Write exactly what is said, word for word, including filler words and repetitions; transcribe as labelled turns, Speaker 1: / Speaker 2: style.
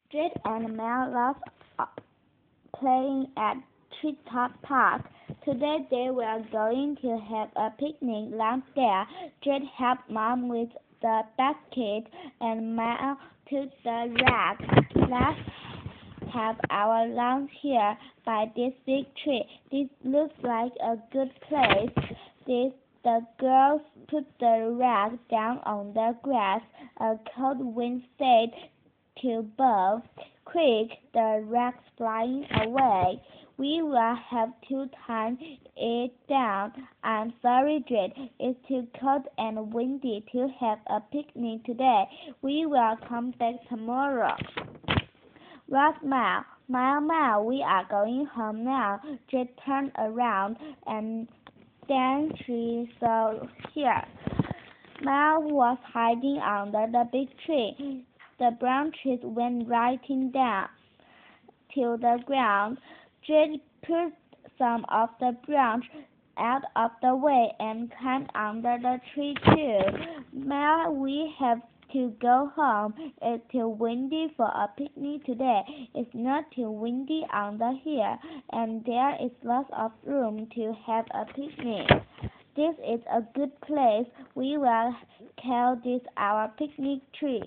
Speaker 1: Jade and Mel love uh, playing at Treetop Park. Today they were going to have a picnic lunch there. Jade helped Mom with the basket and Mel took the rack. Let's have our lunch here by this big tree. This looks like a good place. This the girls put the rack down on the grass. A cold wind stayed to both. Quick, the rack's flying away. We will have to tie it down. I'm sorry, Jade. It's too cold and windy to have a picnic today. We will come back tomorrow. Where's Mel? Mel, Mel, we are going home now. Jade turned around and then she saw here. Mel was hiding under the big tree. The branches went right down to the ground. Jade pushed some of the branch out of the way and climbed under the tree too. Mel, we have to go home. It's too windy for a picnic today. It's not too windy under here, and there is lots of room to have a picnic. This is a good place. We will call this our picnic tree.